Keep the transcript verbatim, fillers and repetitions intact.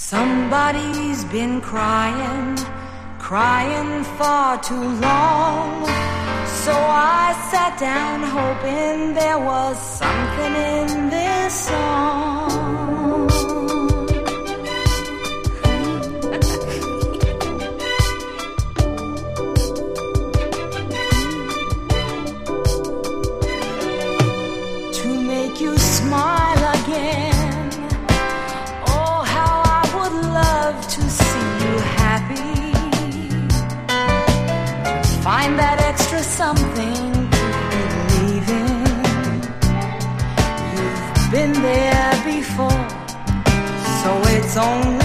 Somebody's been crying, crying far too long. So I sat down hoping there was something in this song. To make you smile again. Oh, how I would love to see you happy. Find that extra something to believe in. You've been there before, so it's only